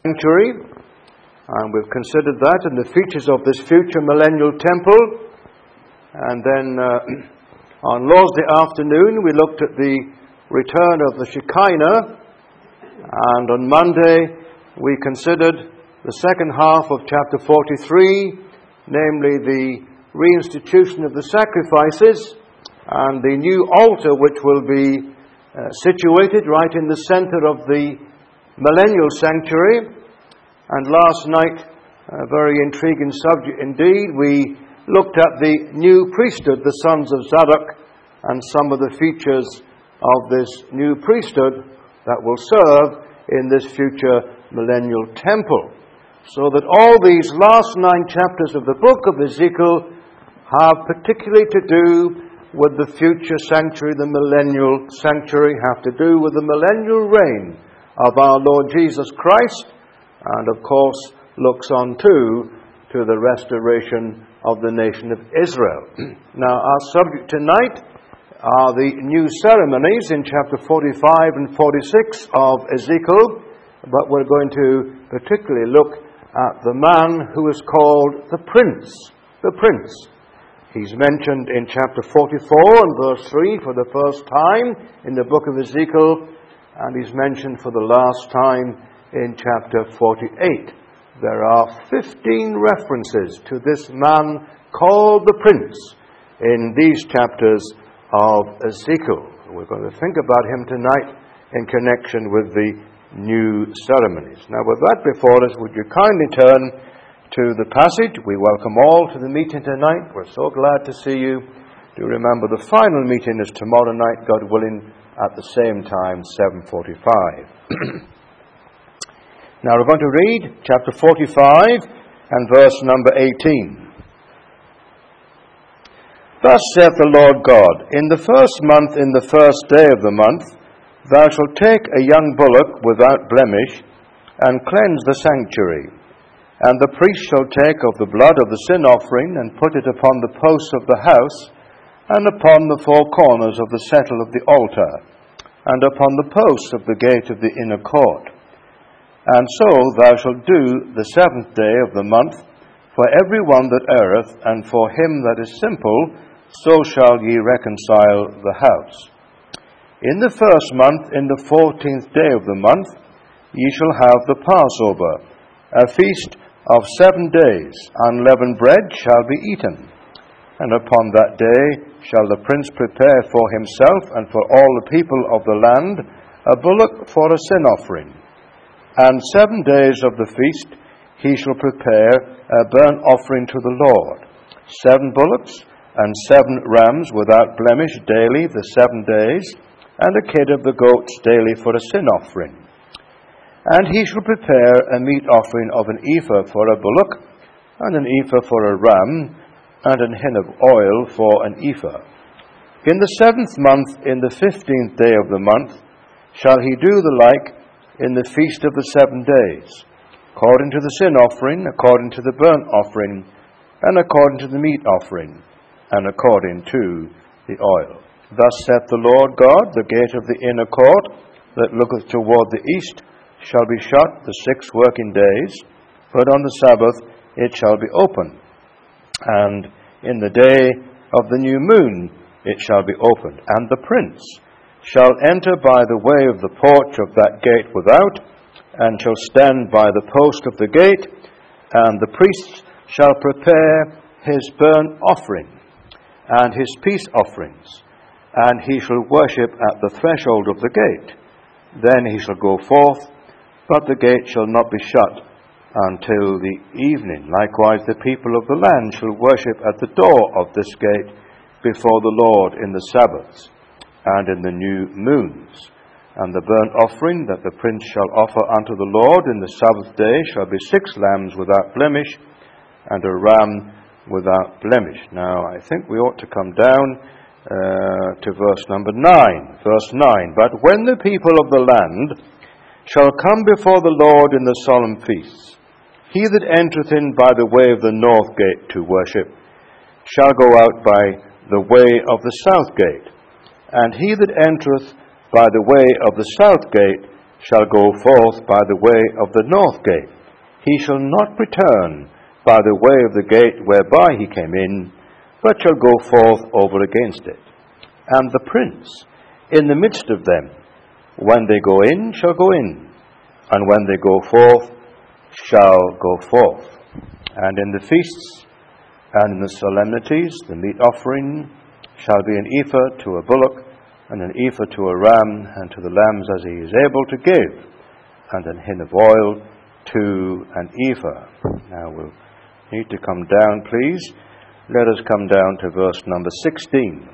sanctuary, and we've considered that and the features of this future millennial temple. And then on Lord's Day afternoon we looked at the return of the Shekinah, and on Monday we considered the second half of chapter 43, namely the reinstitution of the sacrifices and the new altar which will be situated right in the center of the millennial sanctuary. And last night, a very intriguing subject indeed, we looked at the new priesthood, the sons of Zadok, and some of the features of this new priesthood that will serve in this future millennial temple. So that all these last 9 chapters of the book of Ezekiel have particularly to do with the future sanctuary, the millennial sanctuary, have to do with the millennial reign of our Lord Jesus Christ, and of course looks on to the restoration of the nation of Israel. Now, our subject tonight are the new ceremonies in chapter 45 and 46 of Ezekiel, but we're going to particularly look at the man who is called the Prince. The Prince. He's mentioned in chapter 44 and verse 3 for the first time in the book of Ezekiel, and he's mentioned for the last time in chapter 48. There are 15 references to this man called the Prince in these chapters of Ezekiel. We're going to think about him tonight in connection with the new ceremonies. Now, with that before us, would you kindly turn to the passage? We welcome all to the meeting tonight. We're so glad to see you. Do remember the final meeting is tomorrow night, God willing, at the same time, 7:45. Now we're going to read chapter 45 and verse number 18. Thus saith the Lord God, In the first month, in the first day of the month, thou shalt take a young bullock without blemish, and cleanse the sanctuary. And the priest shall take of the blood of the sin offering, and put it upon the posts of the house, and upon the 4 corners of the settle of the altar, and upon the posts of the gate of the inner court. And so thou shalt do the 7th day of the month for every one that erreth, and for him that is simple, so shall ye reconcile the house. In the first month, in the 14th day of the month, ye shall have the Passover, a feast of 7 days. Unleavened bread shall be eaten. And upon that day shall the prince prepare for himself and for all the people of the land a bullock for a sin offering. And 7 days of the feast he shall prepare a burnt offering to the Lord, 7 bullocks and 7 rams without blemish daily the 7 days, and a kid of the goats daily for a sin offering. And he shall prepare a meat offering of an ephah for a bullock, and an ephah for a ram, and an hin of oil for an ephah. In the 7th month, in the 15th day of the month, shall he do the like in the feast of the 7 days, according to the sin offering, according to the burnt offering, and according to the meat offering, and according to the oil. Thus saith the Lord God, the gate of the inner court that looketh toward the east shall be shut the 6 working days, but on the Sabbath it shall be open. And in the day of the new moon it shall be opened. And the prince shall enter by the way of the porch of that gate without, and shall stand by the post of the gate, and the priest shall prepare his burnt offering and his peace offerings, and he shall worship at the threshold of the gate. Then he shall go forth, but the gate shall not be shut until the evening. Likewise the people of the land shall worship at the door of this gate before the Lord in the Sabbaths and in the new moons. And the burnt offering that the prince shall offer unto the Lord in the Sabbath day shall be 6 lambs without blemish, and a ram without blemish. Now, I think we ought to come down to verse number 9. Verse 9, But when the people of the land shall come before the Lord in the solemn feasts, he that entereth in by the way of the north gate to worship shall go out by the way of the south gate, and he that entereth by the way of the south gate shall go forth by the way of the north gate. He shall not return by the way of the gate whereby he came in, but shall go forth over against it. And the prince in the midst of them, when they go in, shall go in, and when they go forth, shall go forth. And in the feasts and in the solemnities, the meat offering shall be an ephah to a bullock, and an ephah to a ram, and to the lambs as he is able to give, and an hin of oil to an ephah. Now we'll need to come down, please. Let us come down to verse number 16.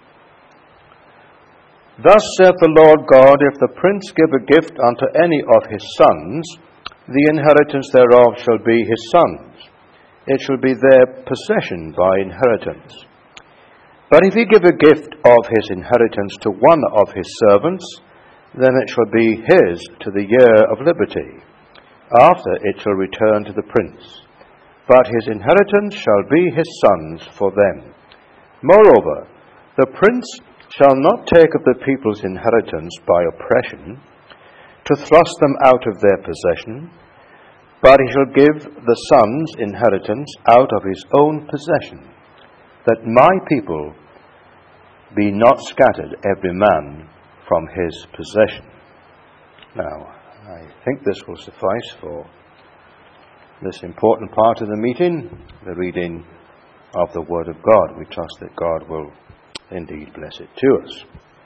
Thus saith the Lord God, if the prince give a gift unto any of his sons, the inheritance thereof shall be his sons. It shall be their possession by inheritance. But if he give a gift of his inheritance to one of his servants, then it shall be his to the year of liberty. After it shall return to the prince. But his inheritance shall be his sons for them. Moreover, the prince shall not take of the people's inheritance by oppression, to thrust them out of their possession, but he shall give the sons inheritance out of his own possession, that my people be not scattered every man from his possession. Now, I think this will suffice for this important part of the meeting, the reading of the Word of God. We trust that God will indeed bless it to us.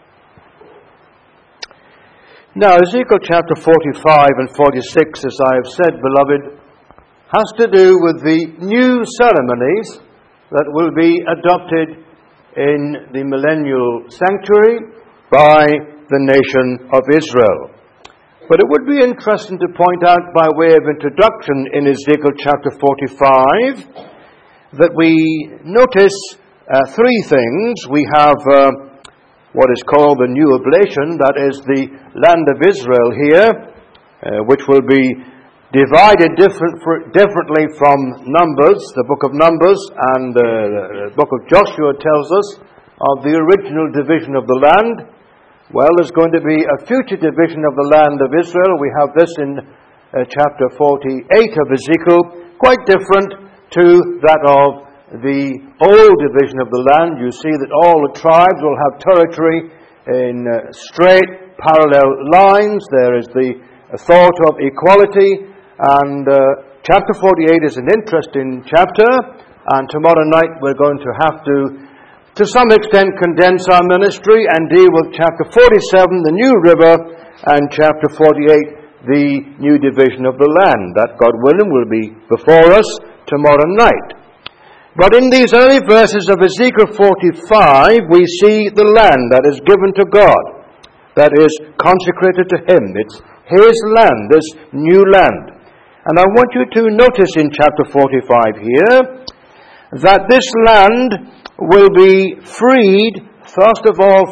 Now, Ezekiel chapter 45 and 46, as I have said, beloved, has to do with the new ceremonies that will be adopted in the millennial sanctuary by the nation of Israel. But it would be interesting to point out by way of introduction in Ezekiel chapter 45 that we notice three things. We have what is called the New Oblation, that is the land of Israel here, which will be divided differently from Numbers, the book of Numbers, and the book of Joshua tells us of the original division of the land. Well, there's going to be a future division of the land of Israel. We have this in chapter 48 of Ezekiel, quite different to that of the old division of the land. You see that all the tribes will have territory in straight, parallel lines. There is the thought of equality, and chapter 48 is an interesting chapter, and tomorrow night we're going to have to some extent condense our ministry and deal with chapter 47, the new river, and chapter 48, the new division of the land. That, God willing, will be before us tomorrow night. But in these early verses of Ezekiel 45, we see the land that is given to God, that is consecrated to Him. It's His land, this new land. And I want you to notice in chapter 45 here that this land will be freed, first of all,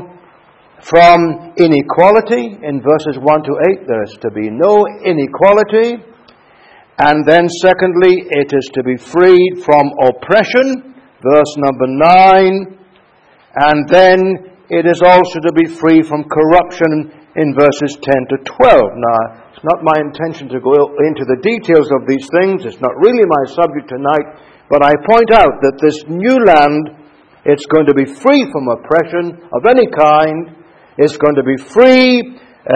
from inequality. In verses 1 to 8, there is to be no inequality. And then secondly, it is to be freed from oppression, verse number 9. And then it is also to be free from corruption in verses 10 to 12. Now, it's not my intention to go into the details of these things. It's not really my subject tonight. But I point out that this new land, it's going to be free from oppression of any kind. It's going to be free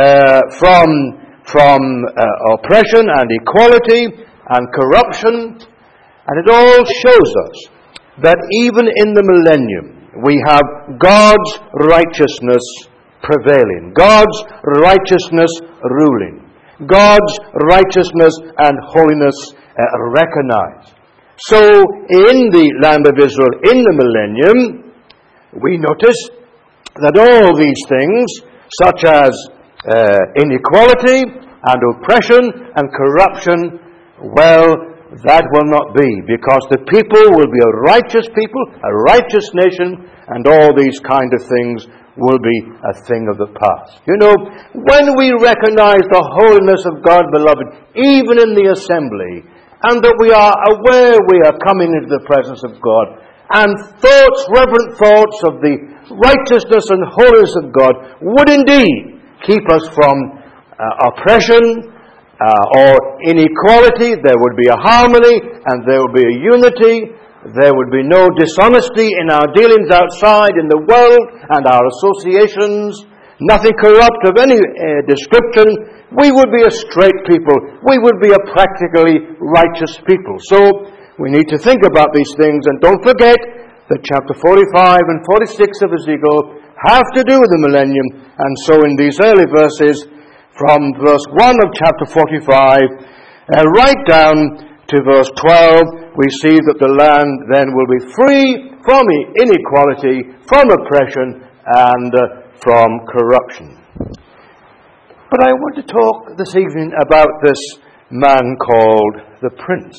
from oppression and equality and corruption. And it all shows us that even in the millennium, we have God's righteousness prevailing, God's righteousness ruling, God's righteousness and holiness recognized. So in the land of Israel, in the millennium, we notice that all these things, such as inequality and oppression and corruption, well, that will not be, because the people will be a righteous people, a righteous nation, and all these kind of things will be a thing of the past. You know, when we recognize the holiness of God, beloved, even in the assembly, and that we are aware we are coming into the presence of God, and reverent thoughts of the righteousness and holiness of God would indeed keep us from oppression or inequality. There would be a harmony and there would be a unity. There would be no dishonesty in our dealings outside in the world and our associations. Nothing corrupt of any description. We would be a straight people. We would be a practically righteous people. So we need to think about these things, and don't forget that chapter 45 and 46 of Ezekiel have to do with the millennium. And so in these early verses, from verse 1 of chapter 45, right down to verse 12, we see that the land then will be free from inequality, from oppression, and from corruption. But I want to talk this evening about this man called the Prince.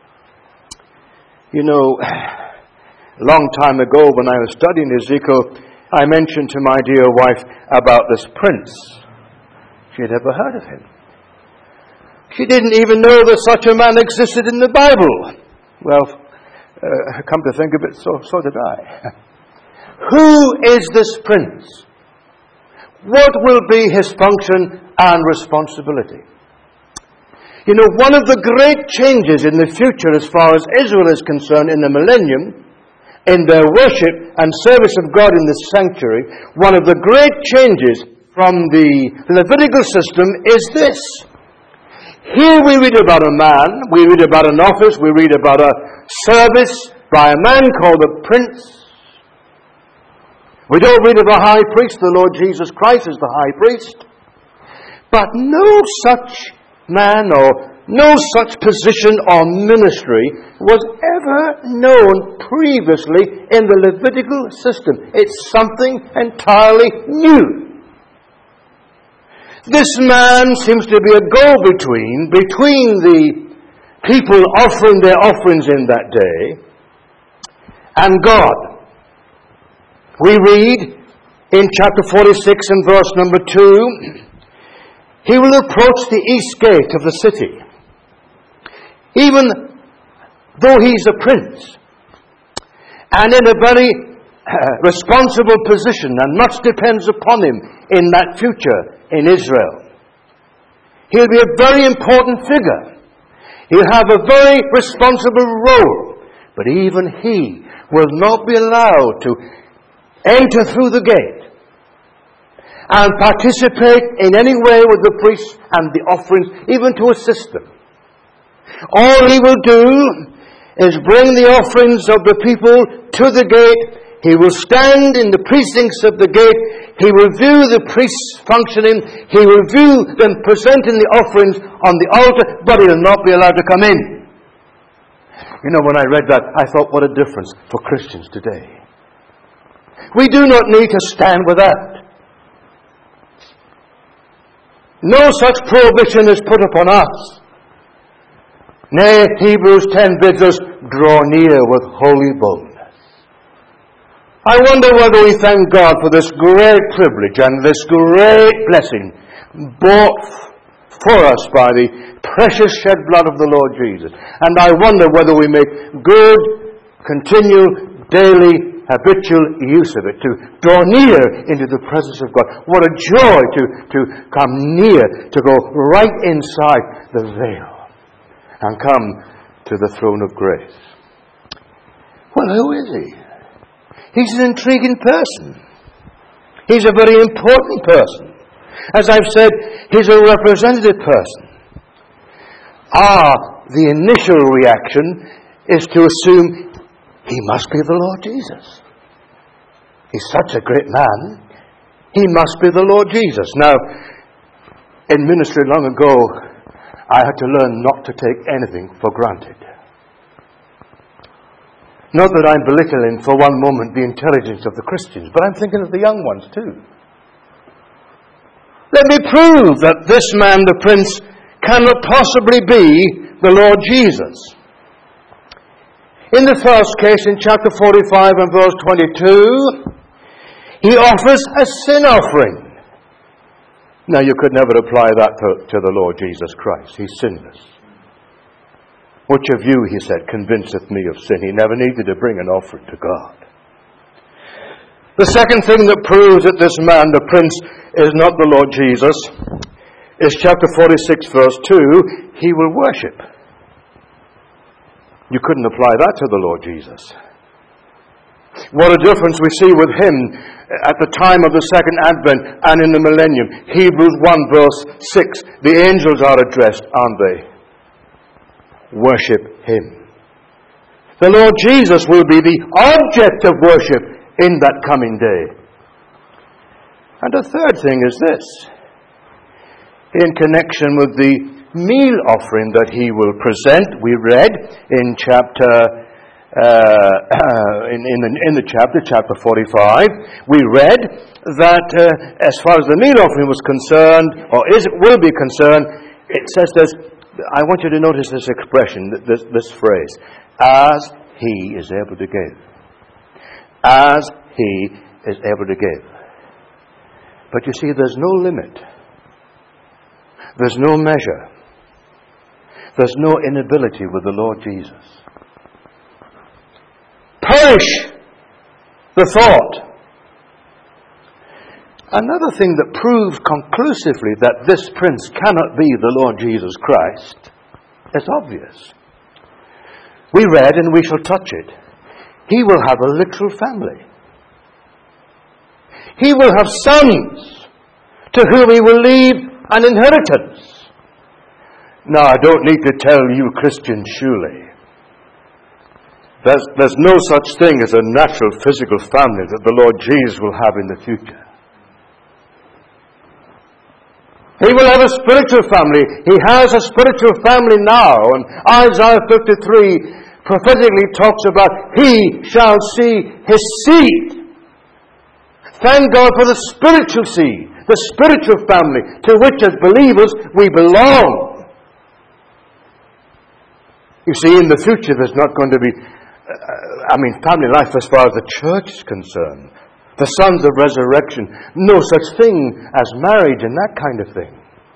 You know, a long time ago when I was studying Ezekiel, I mentioned to my dear wife about this prince. She had never heard of him. She didn't even know that such a man existed in the Bible. Well, come to think of it, so did I. Who is this prince? What will be his function and responsibility? You know, one of the great changes in the future as far as Israel is concerned in the millennium, in their worship and service of God in the sanctuary, one of the great changes from the Levitical system is this. Here we read about a man, we read about an office, we read about a service by a man called a prince. We don't read of a high priest. The Lord Jesus Christ is the high priest. But no such man or no such position or ministry was ever known previously in the Levitical system. It's something entirely new. This man seems to be a go-between between the people offering their offerings in that day and God. We read in chapter 46 and verse number 2, he will approach the east gate of the city, even though he's a prince, and in a very responsible position, and much depends upon him in that future in Israel. He'll be a very important figure. He'll have a very responsible role, but even he will not be allowed to enter through the gate and participate in any way with the priests and the offerings, even to assist them. All he will do is bring the offerings of the people to the gate. He will stand in the precincts of the gate. He will view the priests functioning. He will view them presenting the offerings on the altar, but he will not be allowed to come in. You know, when I read that, I thought, what a difference for Christians today. We do not need to stand with that. No such prohibition is put upon us. Nay, Hebrews 10 bids us draw near with holy boldness. I wonder whether we thank God for this great privilege and this great blessing bought for us by the precious shed blood of the Lord Jesus. And I wonder whether we make good, continual, daily, habitual use of it, to draw near into the presence of God. What a joy to come near, to go right inside the veil and come to the throne of grace. Well, who is he? He's an intriguing person. He's a very important person. As I've said, he's a representative person. The initial reaction is to assume he must be the Lord Jesus. He's such a great man. He must be the Lord Jesus. Now, in ministry long ago, I had to learn not to take anything for granted. Not that I'm belittling for one moment the intelligence of the Christians, but I'm thinking of the young ones too. Let me prove that this man, the prince, cannot possibly be the Lord Jesus. In the first case, in chapter 45 and verse 22, he offers a sin offering. Now, you could never apply that to the Lord Jesus Christ. He's sinless. Which of you, he said, convinceth me of sin? He never needed to bring an offering to God. The second thing that proves that this man, the prince, is not the Lord Jesus, is chapter 46, verse 2, he will worship. You couldn't apply that to the Lord Jesus. What a difference we see with him at the time of the second advent and in the millennium. Hebrews 1 verse 6. The angels are addressed, aren't they? Worship him. The Lord Jesus will be the object of worship in that coming day. And the third thing is this. In connection with the meal offering that he will present, we read in chapter in the chapter 45, we read that as far as the meal offering was concerned, or will be concerned, it says this. I want you to notice this expression, this phrase, as he is able to give. As he is able to give. But you see, there's no limit. There's no measure. There's no inability with the Lord Jesus. Perish the thought. Another thing that proves conclusively that this prince cannot be the Lord Jesus Christ is obvious. We read, and we shall touch it, he will have a literal family. He will have sons to whom he will leave an inheritance. Now, I don't need to tell you, Christians, surely, there's no such thing as a natural physical family that the Lord Jesus will have in the future. He will have a spiritual family. He has a spiritual family now. And Isaiah 53 prophetically talks about he shall see his seed. Thank God for the spiritual seed, the spiritual family to which as believers we belong. You see, in the future there's not going to be family life as far as the church is concerned. The sons of resurrection, no such thing as marriage and that kind of thing.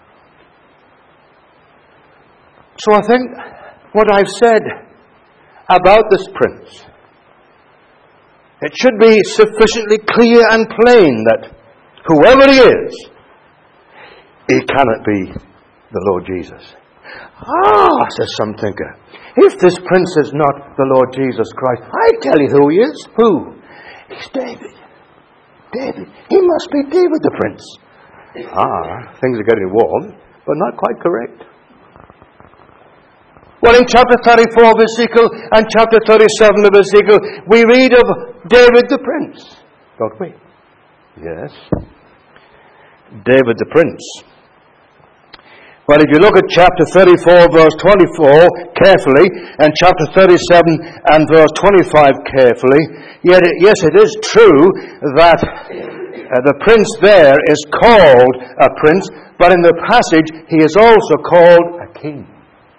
So I think what I've said about this prince, it should be sufficiently clear and plain that whoever he is, he cannot be the Lord Jesus. Says some thinker, if this prince is not the Lord Jesus Christ, I tell you who he is. Who? He's David. David. He must be David the prince. Things are getting warm, but not quite correct. Well, in chapter 34 of Ezekiel and chapter 37 of Ezekiel, we read of David the prince, don't we? Yes. David the prince. Well, if you look at chapter 34, verse 24 carefully, and chapter 37 and verse 25 carefully, yes, it is true that the prince there is called a prince, but in the passage he is also called a king.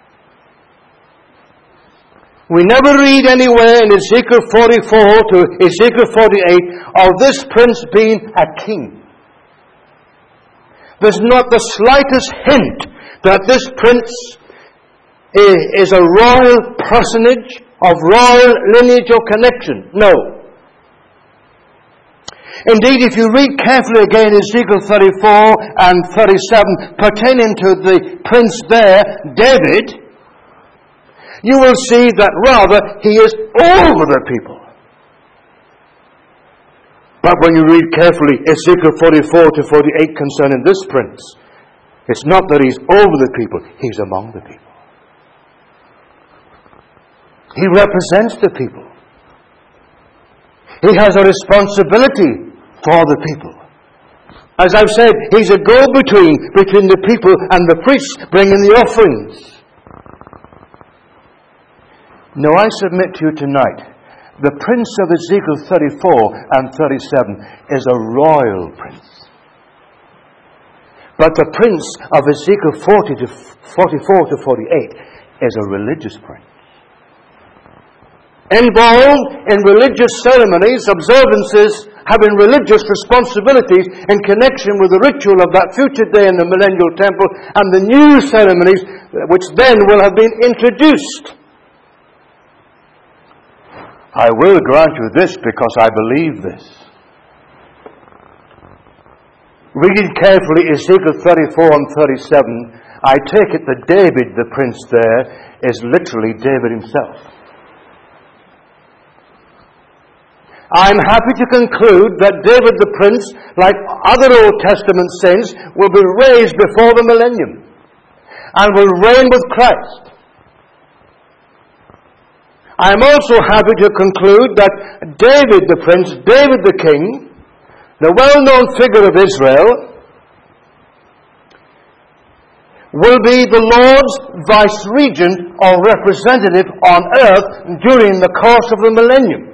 We never read anywhere in Ezekiel 44 to Ezekiel 48 of this prince being a king. There's not the slightest hint that this prince is a royal personage of royal lineage or connection. No. Indeed, if you read carefully again Ezekiel 34 and 37 pertaining to the prince there, David, you will see that rather he is over the people. But when you read carefully Ezekiel 44 to 48 concerning this prince, it's not that he's over the people, he's among the people. He represents the people. He has a responsibility for the people. As I've said, he's a go-between between the people and the priests bringing the offerings. Now I submit to you tonight, the prince of Ezekiel 34 and 37 is a royal prince. But the prince of Ezekiel 40 to 44 to 48 is a religious prince. Involved in religious ceremonies, observances, having religious responsibilities in connection with the ritual of that future day in the millennial temple and the new ceremonies which then will have been introduced. I will grant you this because I believe this. reading carefully Ezekiel 34 and 37, I take it that David, the prince there, is literally David himself. I'm happy to conclude that David the prince, like other Old Testament saints, will be raised before the millennium and will reign with Christ. I am also happy to conclude that David the prince, David the king, the well-known figure of Israel, will be the Lord's vice-regent or representative on earth during the course of the millennium.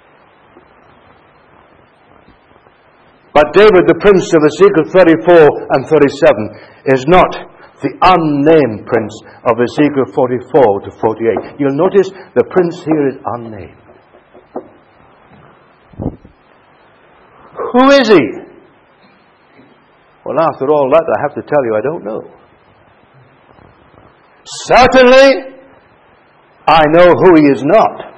But David, the prince of Ezekiel 34 and 37, is not the unnamed prince of Ezekiel 44 to 48. You'll notice the prince here is unnamed. Who is he? Well, after all that, I have to tell you, I don't know. Certainly, I know who he is not.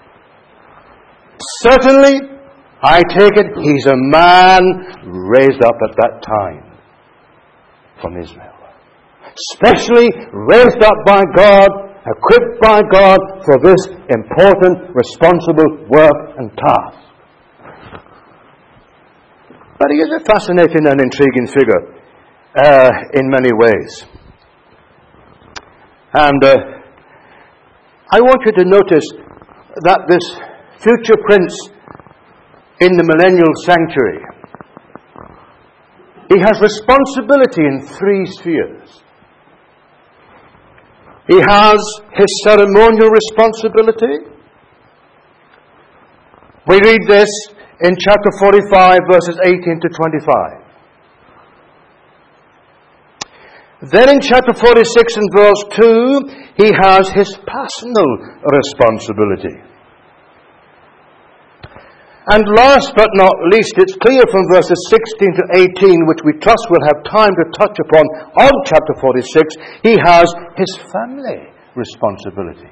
Certainly, I take it he's a man raised up at that time from Israel. Specially raised up by God, equipped by God for this important, responsible work and task. But he is a fascinating and intriguing figure in many ways. And I want you to notice that this future prince in the millennial sanctuary, he has responsibility in three spheres. He has his ceremonial responsibility. We read this in chapter 45, verses 18 to 25. Then in chapter 46 and verse 2, he has his personal responsibility. And last but not least, it's clear from verses 16 to 18, which we trust we'll have time to touch upon on chapter 46, he has his family responsibility.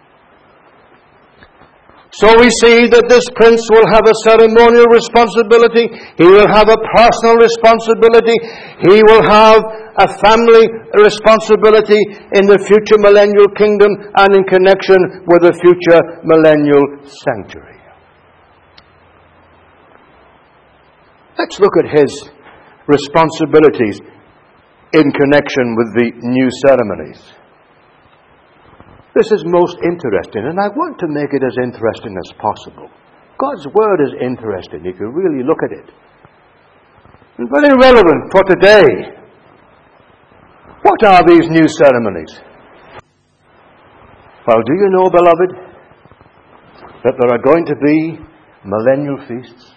So we see that this prince will have a ceremonial responsibility, he will have a personal responsibility, he will have a family responsibility in the future millennial kingdom and in connection with the future millennial sanctuary. Let's look at his responsibilities in connection with the new ceremonies. This is most interesting, and I want to make it as interesting as possible. God's Word is interesting. You can really look at it. And very relevant for today. What are these new ceremonies? Well, do you know, beloved, that there are going to be millennial feasts?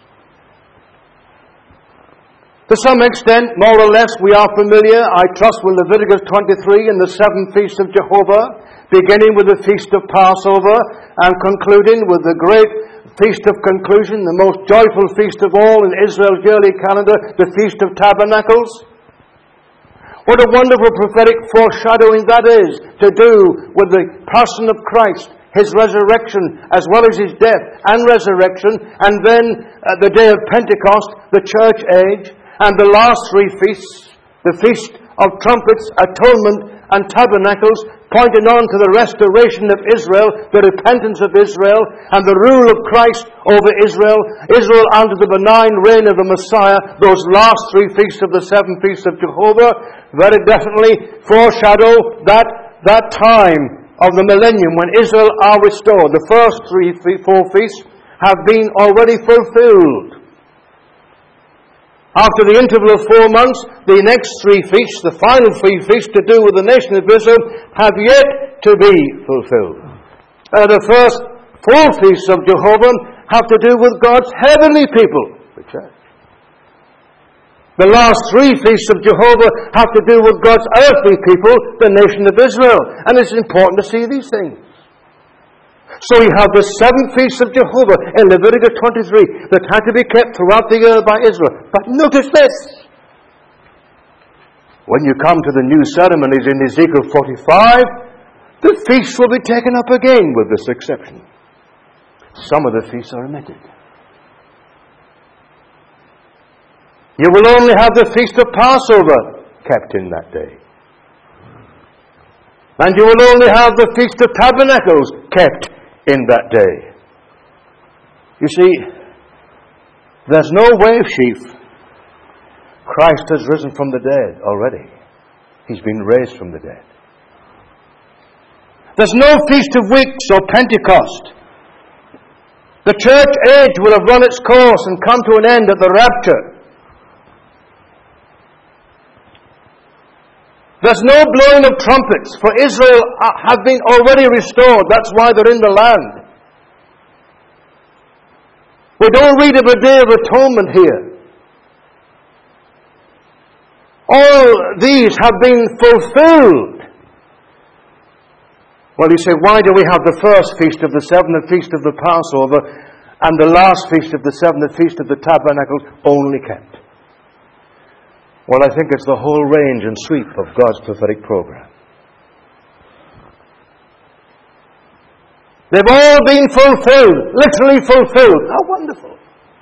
To some extent, more or less, we are familiar, I trust, with Leviticus 23 and the seven feasts of Jehovah, beginning with the Feast of Passover and concluding with the great Feast of Conclusion, the most joyful feast of all in Israel's yearly calendar, the Feast of Tabernacles. What a wonderful prophetic foreshadowing that is to do with the person of Christ, his resurrection as well as his death and resurrection, and then the day of Pentecost, the church age, and the last three feasts, the Feast of Trumpets, Atonement, and Tabernacles, pointing on to the restoration of Israel, the repentance of Israel, and the rule of Christ over Israel, Israel under the benign reign of the Messiah. Those last three feasts of the seven feasts of Jehovah very definitely foreshadow that time of the millennium when Israel are restored. The first four feasts have been already fulfilled. After the interval of 4 months, the next three feasts, the final three feasts to do with the nation of Israel, have yet to be fulfilled. The first four feasts of Jehovah have to do with God's heavenly people, the church. The last three feasts of Jehovah have to do with God's earthly people, the nation of Israel. And it's important to see these things. So you have the seven feasts of Jehovah in Leviticus 23 that had to be kept throughout the year by Israel. But notice this. When you come to the new ceremonies in Ezekiel 45, the feasts will be taken up again with this exception. Some of the feasts are omitted. You will only have the Feast of Passover kept in that day. And you will only have the Feast of Tabernacles kept in that day. You see, there's no wave sheaf. Christ has risen from the dead already. He's been raised from the dead. There's no Feast of Weeks or Pentecost. The church age will have run its course and come to an end at the rapture. There's no blowing of trumpets, for Israel have been already restored. That's why they're in the land. We don't read of a day of atonement here. All these have been fulfilled. Well, you say, why do we have the first feast of the seven, the feast of the Passover, and the last feast of the seven, the feast of the Tabernacles, only kept? Well, I think it's the whole range and sweep of God's prophetic program. They've all been fulfilled, literally fulfilled. How wonderful.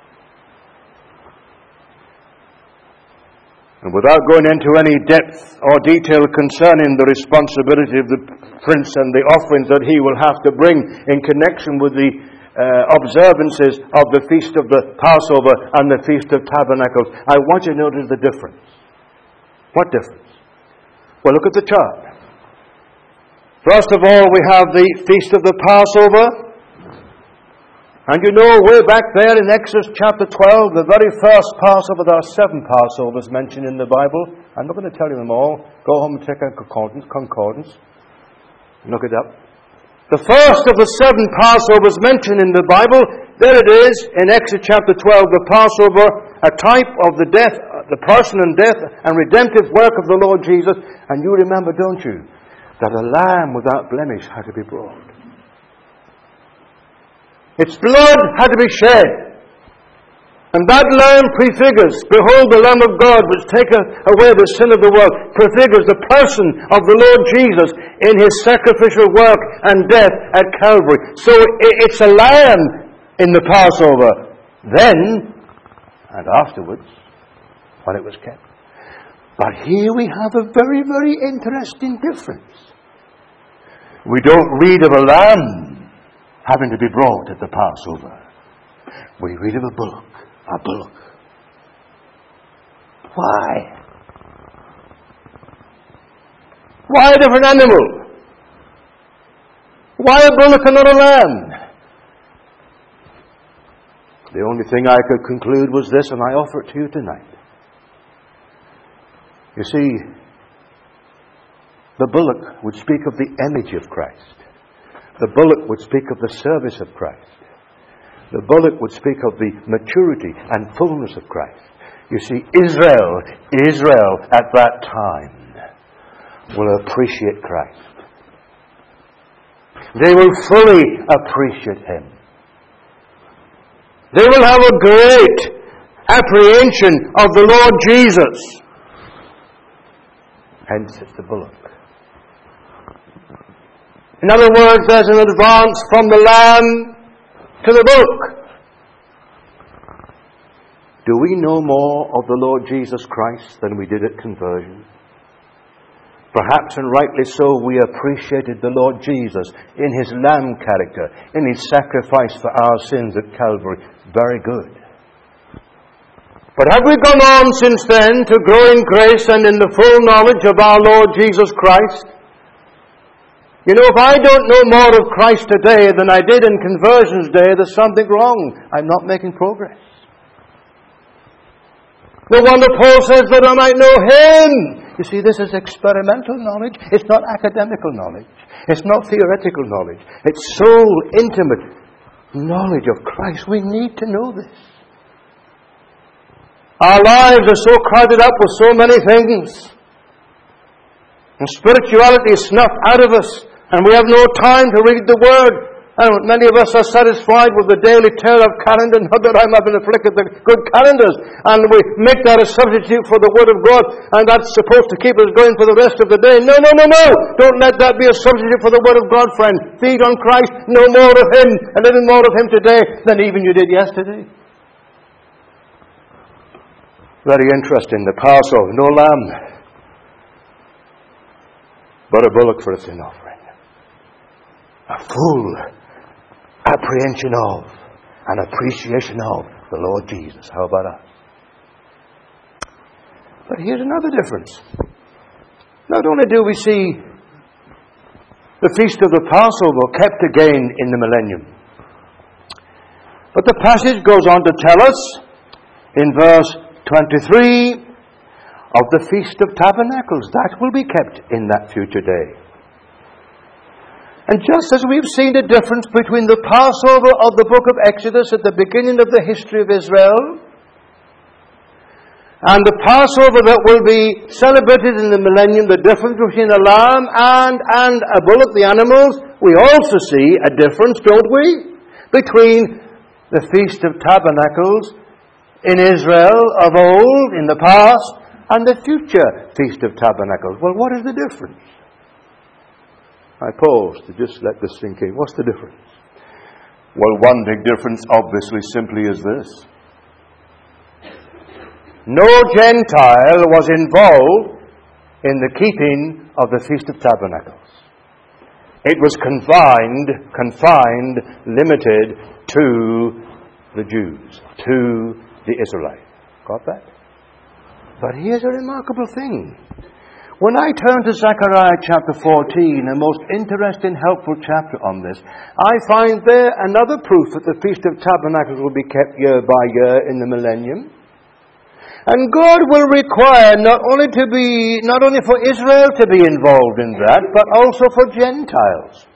And without going into any depth or detail concerning the responsibility of the prince and the offerings that he will have to bring in connection with the observances of the Feast of the Passover and the Feast of Tabernacles, I want you to notice the difference. What difference? Well, look at the chart. First of all, we have the Feast of the Passover. And you know, way back there in Exodus chapter 12, the very first Passover, there are 7 Passovers mentioned in the Bible. I'm not going to tell you them all. Go home and take a concordance. Look it up. The first of the 7 Passovers mentioned in the Bible, there it is in Exodus chapter 12, the Passover, a type of the death, the person and death and redemptive work of the Lord Jesus. And you remember, don't you, that a lamb without blemish had to be brought. Its blood had to be shed. And that lamb prefigures, behold the Lamb of God which taketh away the sin of the world, prefigures the person of the Lord Jesus in his sacrificial work and death at Calvary. So it's a lamb in the Passover then and afterwards when it was kept. But here we have a very, very interesting difference. We don't read of a lamb having to be brought at the Passover. We read of a bullock. A bullock. Why? Why a different animal? Why a bullock and not a lamb? The only thing I could conclude was this, and I offer it to you tonight. You see, the bullock would speak of the image of Christ. The bullock would speak of the service of Christ. The bullock would speak of the maturity and fullness of Christ. You see, Israel at that time will appreciate Christ. They will fully appreciate Him. They will have a great apprehension of the Lord Jesus. Hence it's the bullock. In other words, there's an advance from the lamb to the bullock. Do we know more of the Lord Jesus Christ than we did at conversion? Perhaps, and rightly so, we appreciated the Lord Jesus in His lamb character, in His sacrifice for our sins at Calvary. Very good. But have we gone on since then to grow in grace and in the full knowledge of our Lord Jesus Christ? You know, if I don't know more of Christ today than I did in conversion's day, there's something wrong. I'm not making progress. No wonder Paul says that I might know Him. You see, this is experimental knowledge. It's not academical knowledge. It's not theoretical knowledge. It's soul intimate knowledge of Christ. We need to know this. Our lives are so crowded up with so many things. And spirituality is snuffed out of us. And we have no time to read the Word. And many of us are satisfied with the daily tale of calendar. Not that I'm having afflicted the good calendars. And we make that a substitute for the Word of God. And that's supposed to keep us going for the rest of the day. No. Don't let that be a substitute for the Word of God, friend. Feed on Christ. Know more of Him. And living more of Him today than even you did yesterday. Very interesting. The Passover, no lamb, but a bullock for a sin offering. A full apprehension of and appreciation of the Lord Jesus. How about us? But here's another difference. Not only do we see the feast of the Passover kept again in the millennium, but the passage goes on to tell us in verse 23 of the Feast of Tabernacles. That will be kept in that future day. And just as we've seen the difference between the Passover of the book of Exodus at the beginning of the history of Israel and the Passover that will be celebrated in the millennium, the difference between a lamb and a bullock, the animals, we also see a difference, don't we, between the Feast of Tabernacles in Israel of old, in the past, and the future Feast of Tabernacles. Well, what is the difference? I pause to just let this sink in. What's the difference? Well, one big difference, obviously, simply is this. No Gentile was involved in the keeping of the Feast of Tabernacles. It was confined, limited to the Jews, to the Israelites. Got that? But here's a remarkable thing. When I turn to Zechariah chapter 14, a most interesting, helpful chapter on this, I find there another proof that the Feast of Tabernacles will be kept year by year in the millennium. And God will require not only for Israel to be involved in that, but also for Gentiles.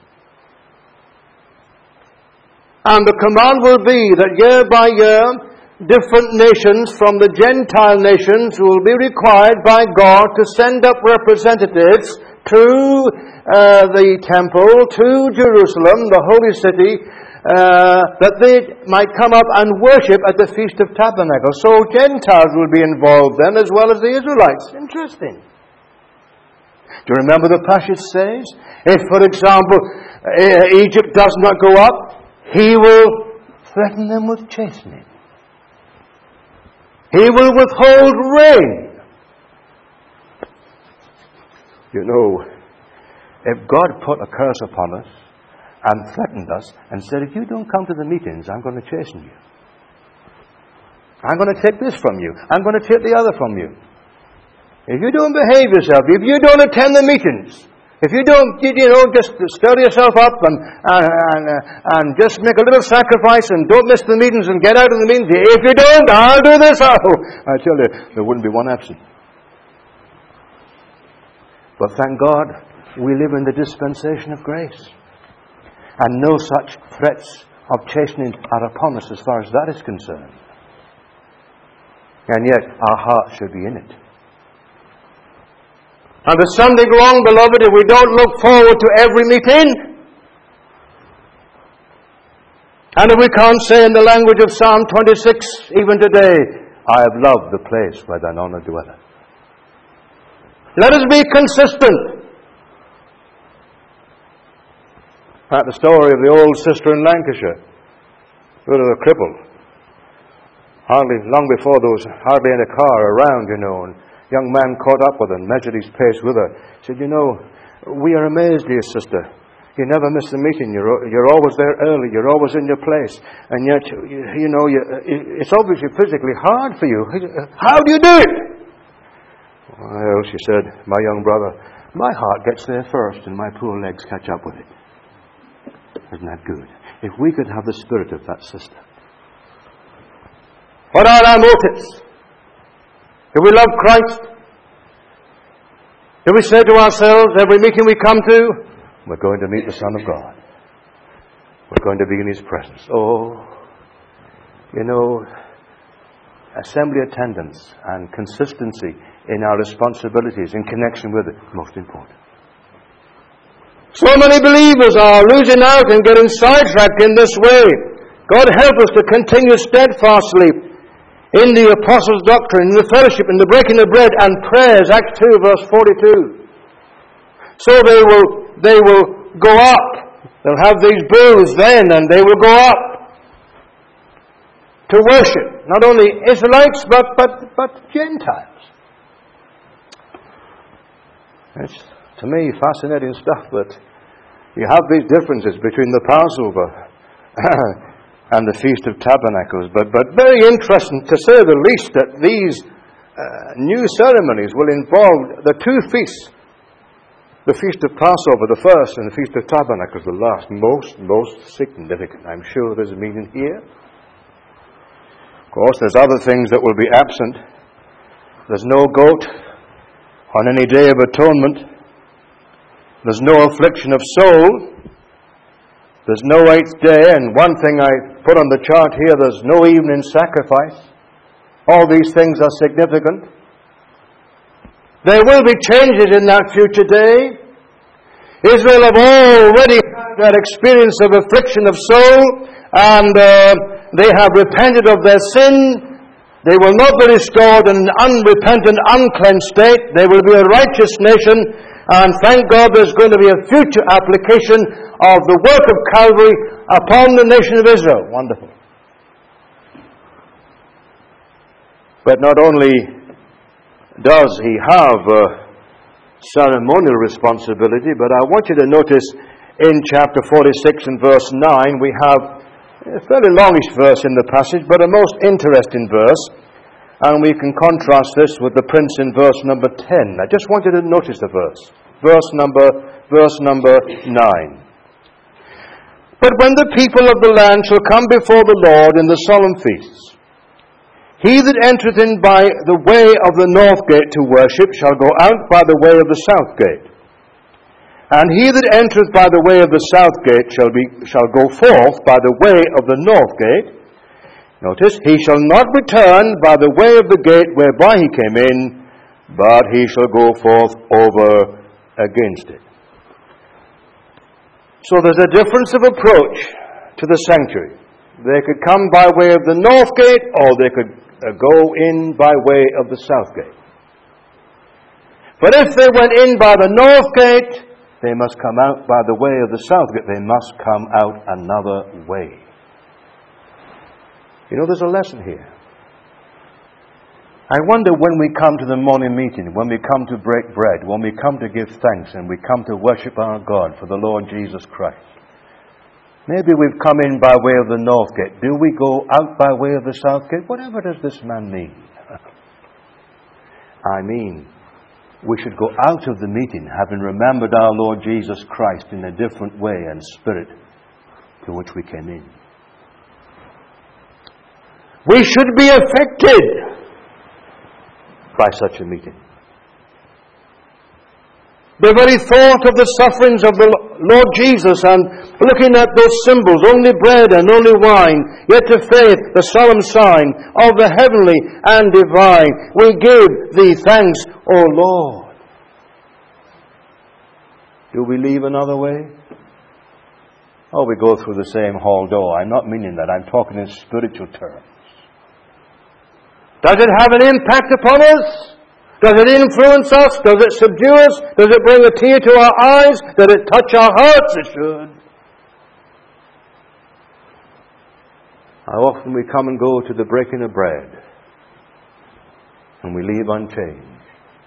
And the command will be that year by year, different nations from the Gentile nations will be required by God to send up representatives to the temple, to Jerusalem, the holy city, that they might come up and worship at the Feast of Tabernacles. So Gentiles will be involved then as well as the Israelites. Interesting. Do you remember the passage says? If, for example, Egypt does not go up, he will threaten them with chastening. He will withhold rain. You know, if God put a curse upon us and threatened us and said, if you don't come to the meetings, I'm going to chasten you. I'm going to take this from you. I'm going to take the other from you. If you don't behave yourself, if you don't attend the meetings, if you don't, just stir yourself up and just make a little sacrifice and don't miss the meetings and get out of the meetings. If you don't, I'll do this. I tell you, there wouldn't be one absent. But thank God, we live in the dispensation of grace. And no such threats of chastening are upon us as far as that is concerned. And yet, our hearts should be in it. And there's something wrong, beloved, if we don't look forward to every meeting. And if we can't say in the language of Psalm 26, even today, I have loved the place where thine honor dwelleth. Let us be consistent. At the story of the old sister in Lancashire, who was a cripple. Long before there was hardly any car around, and young man caught up with her and measured his pace with her. Said, we are amazed, dear sister. You never miss the meeting. You're always there early. You're always in your place. And yet, it's obviously physically hard for you. How do you do it? Well, she said, my young brother, my heart gets there first and my poor legs catch up with it. Isn't that good? If we could have the spirit of that sister. What are our motives? If we love Christ, if we say to ourselves, every meeting we come to, we're going to meet the Son of God. We're going to be in His presence. Assembly attendance and consistency in our responsibilities in connection with it is most important. So many believers are losing out and getting sidetracked in this way. God help us to continue steadfastly in the apostles' doctrine, in the fellowship, in the breaking of bread and prayers, Acts 2 verse 42. So they will go up. They'll have these bulls then and they will go up. to worship, not only Israelites, but Gentiles. It's, to me, fascinating stuff that you have these differences between the Passover and the Feast of Tabernacles. But very interesting, to say the least, that these new ceremonies will involve the two feasts. The Feast of Passover, the first, and the Feast of Tabernacles, the last. Most significant. I'm sure there's a meaning here. Of course, there's other things that will be absent. There's no goat on any day of atonement. There's no affliction of soul. There's no 8th day. And one thing I put on the chart here, there's no evening sacrifice. All these things are significant. There will be changes in that future day. Israel have already had that experience of affliction of soul, and they have repented of their sin. They will not be restored in an unrepentant, uncleansed state. They will be a righteous nation, and thank God there's going to be a future application of the work of Calvary upon the nation of Israel. Wonderful. But not only does he have ceremonial responsibility, but I want you to notice in chapter 46 and verse 9, we have a fairly longish verse in the passage, but a most interesting verse, and we can contrast this with the prince in verse number 10. I just want you to notice the verse number 9. But when the people of the land shall come before the Lord in the solemn feasts, he that entereth in by the way of the north gate to worship shall go out by the way of the south gate. And he that entereth by the way of the south gate shall go forth by the way of the north gate. Notice, he shall not return by the way of the gate whereby he came in, but he shall go forth over against it. So there's a difference of approach to the sanctuary. They could come by way of the north gate, or they could go in by way of the south gate. But if they went in by the north gate, they must come out by the way of the south gate. They must come out another way. You know, there's a lesson here. I wonder when we come to the morning meeting, when we come to break bread, when we come to give thanks, and we come to worship our God for the Lord Jesus Christ. Maybe we've come in by way of the north gate. Do we go out by way of the south gate? Whatever does this man mean? I mean, we should go out of the meeting having remembered our Lord Jesus Christ in a different way and spirit to which we came in. We should be affected by such a meeting. The very thought of the sufferings of the Lord Jesus and looking at those symbols, only bread and only wine, yet to faith the solemn sign of the heavenly and divine. We give thee thanks, O Lord. Do we leave another way? Or we go through the same hall door? I'm not meaning that. I'm talking in spiritual terms. Does it have an impact upon us? Does it influence us? Does it subdue us? Does it bring a tear to our eyes? Does it touch our hearts? It should. How often we come and go to the breaking of bread and we leave unchanged.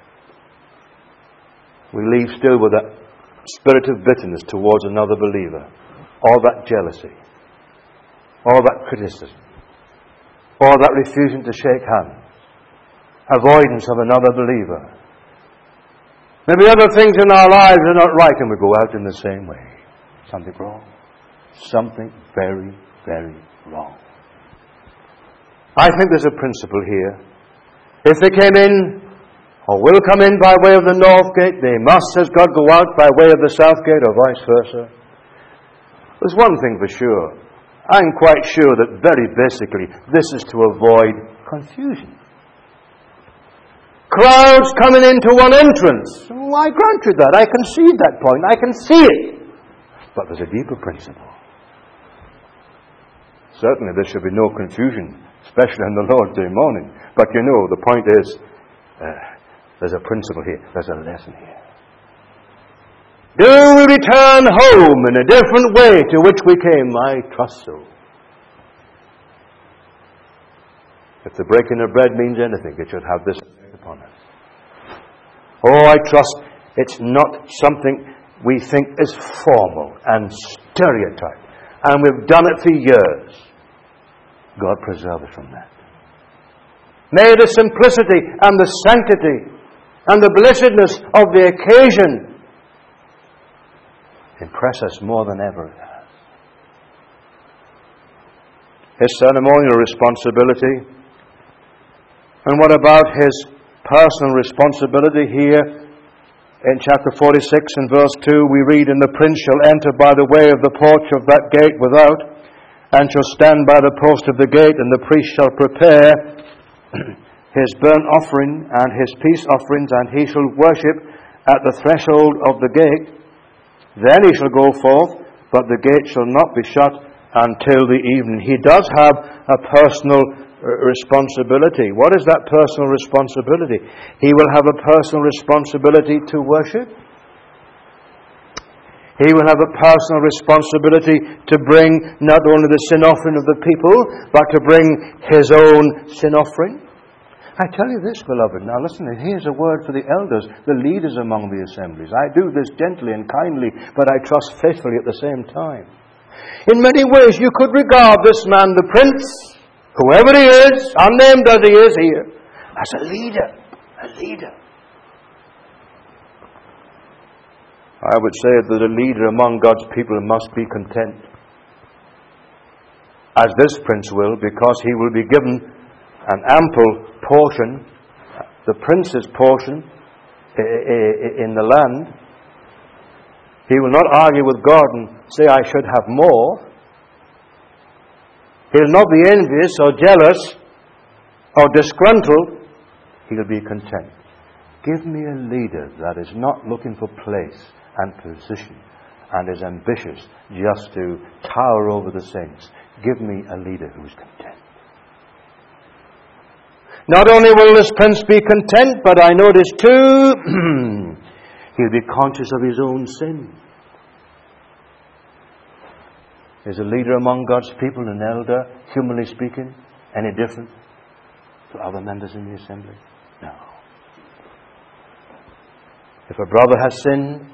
We leave still with that spirit of bitterness towards another believer. All that jealousy. All that criticism. All that refusing to shake hands. Avoidance of another believer. Maybe other things in our lives are not right and we go out in the same way. Something wrong. Something very, very wrong. I think there's a principle here. If they came in or will come in by way of the north gate, they must, says God, go out by way of the south gate or vice versa. There's one thing for sure. I'm quite sure that very basically this is to avoid confusion. Crowds coming into one entrance. Oh, I grant you that. I concede that point. I can see it. But there's a deeper principle. Certainly there should be no confusion, especially on the Lord's Day morning. But you know, the point is, there's a principle here. There's a lesson here. Do we return home in a different way to which we came? I trust so. If the breaking of bread means anything, it should have this effect upon us. Oh, I trust it's not something we think is formal and stereotyped, and we've done it for years. God preserve us from that. May the simplicity and the sanctity and the blessedness of the occasion impress us more than ever it has. His ceremonial responsibility. And what about his personal responsibility here? In chapter 46 and verse 2 we read, "And the prince shall enter by the way of the porch of that gate without, and shall stand by the post of the gate, and the priest shall prepare his burnt offering and his peace offerings, and he shall worship at the threshold of the gate. Then he shall go forth, but the gate shall not be shut until the evening." He does have a personal responsibility. What is that personal responsibility? He will have a personal responsibility to worship. He will have a personal responsibility to bring not only the sin offering of the people, but to bring his own sin offering. I tell you this, beloved, now listen, here's a word for the elders, the leaders among the assemblies. I do this gently and kindly, but I trust faithfully at the same time. In many ways you could regard this man, the prince, whoever he is, unnamed as he is here, as a leader. A leader. I would say that a leader among God's people must be content, as this prince will, because he will be given an ample portion, the prince's portion in the land. He will not argue with God and say, "I should have more." He'll not be envious or jealous or disgruntled. He'll be content. Give me a leader that is not looking for place and position and is ambitious just to tower over the saints. Give me a leader who's content. Not only will this prince be content, but I notice too, he'll be conscious of his own sin. Is a leader among God's people, an elder, humanly speaking, any different to other members in the assembly? No. If a brother has sinned,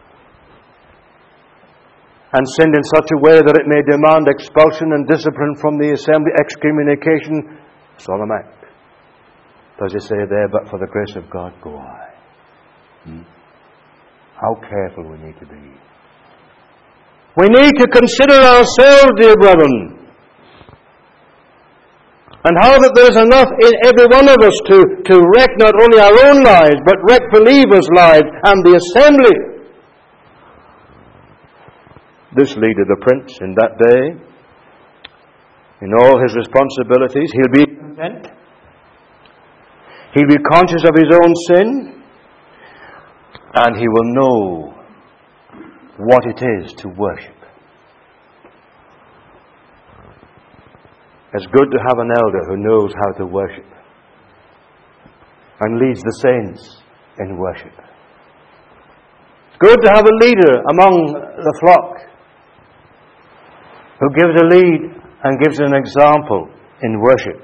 and sinned in such a way that it may demand expulsion and discipline from the assembly, excommunication, solemn act. Does he say there, "But for the grace of God, go I"? How careful we need to be. We need to consider ourselves, dear brethren, and how that there's enough in every one of us to wreck not only our own lives, but wreck believers' lives and the assembly. This leader, the prince, in that day, in all his responsibilities, he'll be content. He'll be conscious of his own sin, and he will know what it is to worship. It's good to have an elder who knows how to worship and leads the saints in worship. It's good to have a leader among the flock who gives a lead and gives an example in worship.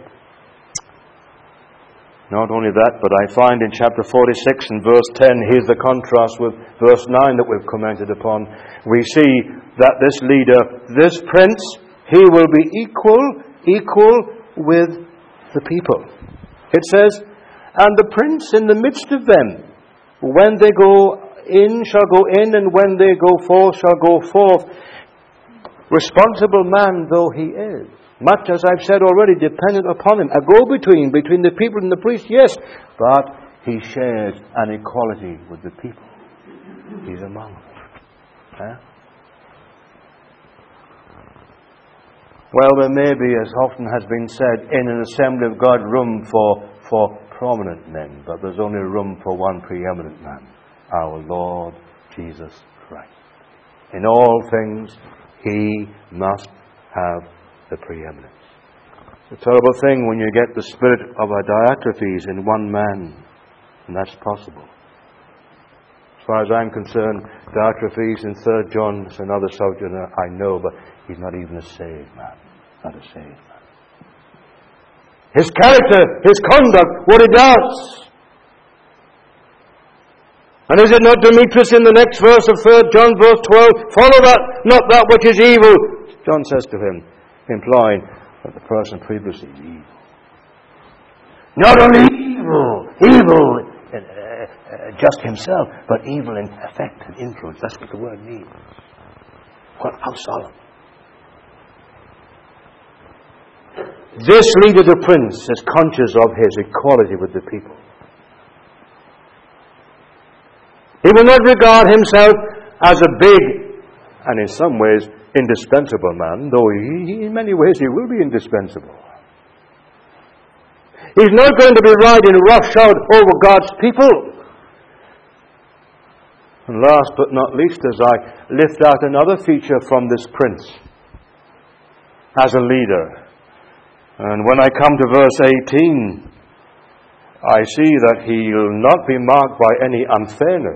Not only that, but I find in chapter 46 and verse 10, here's the contrast with verse 9 that we've commented upon. We see that this leader, this prince, he will be equal with the people. It says, "And the prince in the midst of them, when they go in shall go in, and when they go forth shall go forth." Responsible man though he is, much as I've said already, dependent upon him, a go-between between the people and the priest, yes, but he shares an equality with the people. He's among them. Well, there may be, as often has been said, in an assembly of God, room for prominent men, but there's only room for one preeminent man, our Lord Jesus Christ. In all things, he must have the preeminence. It's a terrible thing when you get the spirit of a Diotrephes in one man, and that's possible. As far as I'm concerned, Diotrephes in 3 John is another subject I know, but he's not even a saved man. Not a saved man. his character, his conduct, what he does. And is it not Demetrius in the next verse of 3 John verse 12, follow that, not that which is evil? John says to him, implying that the person previously is evil. Not only evil just himself, but evil in effect and influence. That's what the word means. How solemn. This leader, the prince, is conscious of his equality with the people. He will not regard himself as a big and in some ways indispensable man, though in many ways he will be indispensable. He's not going to be riding roughshod over God's people. And last but not least, as I lift out another feature from this prince as a leader, and when I come to verse 18, I see that he'll not be marked by any unfairness.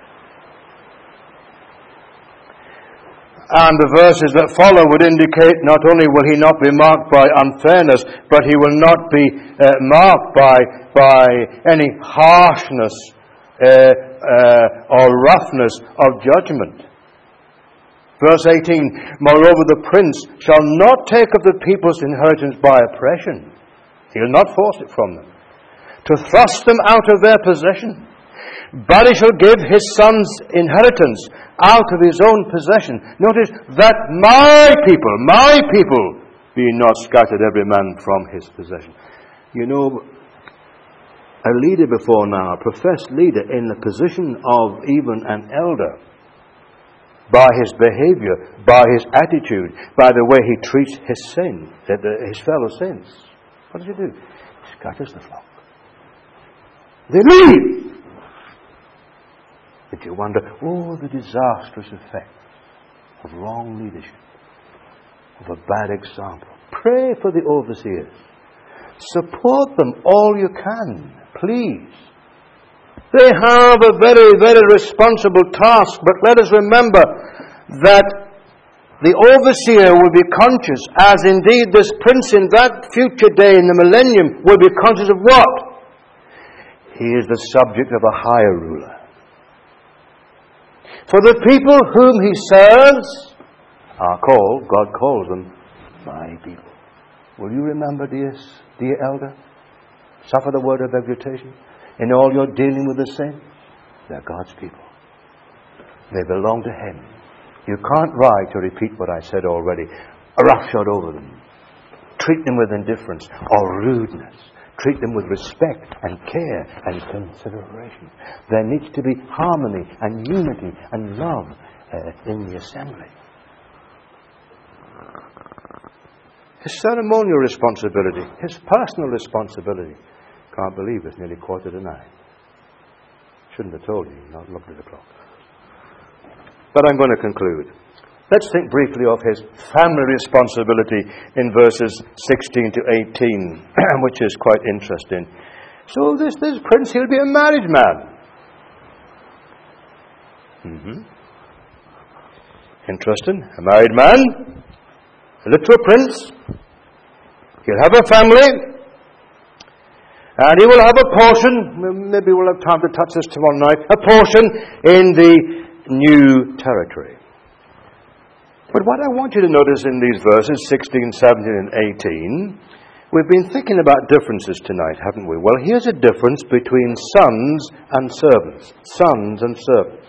And the verses that follow would indicate not only will he not be marked by unfairness, but he will not be marked by any harshness or roughness of judgment. Verse 18, moreover the prince shall not take of the people's inheritance by oppression. He'll not force it from them, to thrust them out of their possession. But he shall give his son's inheritance out of his own possession. Notice that my people, be not scattered every man from his possession. You know, a leader before now, a professed leader in the position of even an elder, by his behavior, by his attitude, by the way he treats his fellow saints, what does he do? He scatters the flock. They leave. But you wonder, the disastrous effect of wrong leadership, of a bad example. Pray for the overseers. Support them all you can, please. They have a very, very responsible task, but let us remember that the overseer will be conscious, as indeed this prince in that future day in the millennium will be conscious of what? He is the subject of a higher ruler. For the people whom he serves are called, God calls them, my people. Will you remember, dear elder? Suffer the word of exhortation. In all your dealing with the saints, they're God's people. They belong to him. You can't write or repeat what I said already. Roughshod over them. Treat them with indifference or rudeness. Treat them with respect and care and consideration. There needs to be harmony and unity and love in the assembly. His ceremonial responsibility, his personal responsibility. Can't believe it's nearly 9:15. Shouldn't have told you, not looked at the clock. But I'm going to conclude. Let's think briefly of his family responsibility in verses 16 to 18, which is quite interesting. So this prince, he'll be a married man. Interesting. A married man, a literal prince. He'll have a family. And he will have a portion, maybe we'll have time to touch this tomorrow night, a portion in the new territory. But what I want you to notice in these verses, 16, 17, and 18, we've been thinking about differences tonight, haven't we? Well, here's a difference between sons and servants. Sons and servants.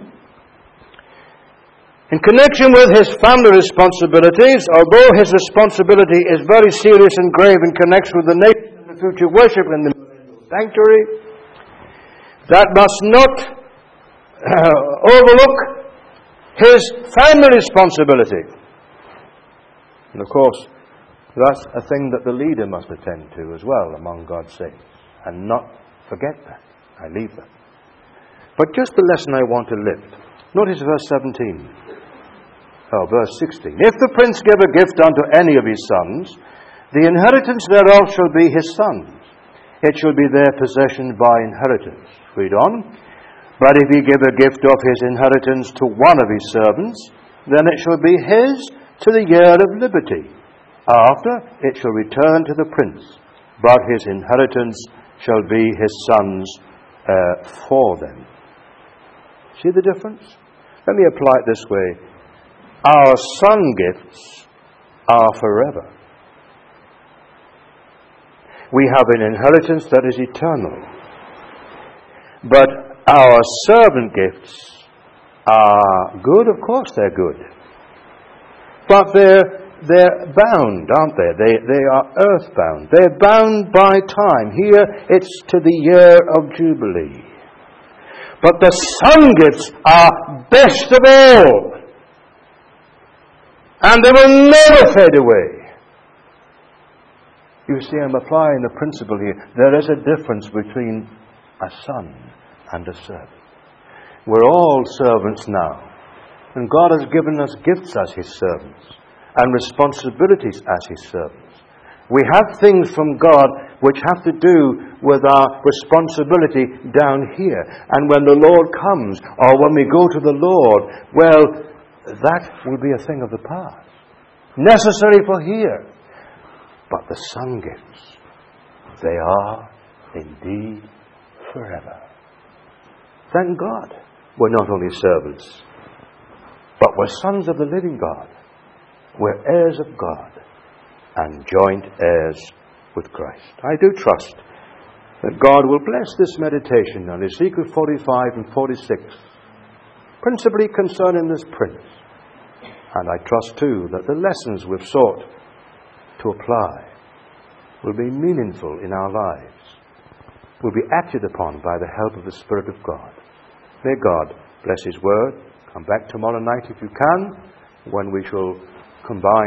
In connection with his family responsibilities, although his responsibility is very serious and grave in connection with the nation, future worship in the sanctuary, that must not overlook his family responsibility. And of course, that's a thing that the leader must attend to as well among God's saints, and not forget that. I leave that. But just the lesson I want to lift. Notice verse 17. Verse 16. If the prince give a gift unto any of his sons, the inheritance thereof shall be his sons. It shall be their possession by inheritance. Read on. But if he give a gift of his inheritance to one of his servants, then it shall be his to the year of liberty. After, it shall return to the prince. but his inheritance shall be his sons for them. See the difference? Let me apply it this way. Our son gifts are forever. We have an inheritance that is eternal. But our servant gifts are good. Of course they're good. But they're bound, aren't they? They are earthbound. They're bound by time. Here it's to the year of Jubilee. But the son gifts are best of all. And they will never fade away. You see, I'm applying the principle here. There is a difference between a son and a servant. We're all servants now. And God has given us gifts as his servants and responsibilities as his servants. We have things from God which have to do with our responsibility down here. And when the Lord comes, or when we go to the Lord, well, that will be a thing of the past. Necessary for here. But the son gifts, they are indeed forever. Thank God we're not only servants, but we're sons of the living God. We're heirs of God and joint heirs with Christ. I do trust that God will bless this meditation on Ezekiel 45 and 46, principally concerning this prince. And I trust too that the lessons we've sought to apply will be meaningful in our lives, will be acted upon by the help of the Spirit of God. May God bless his word. Come back tomorrow night if you can, when we shall combine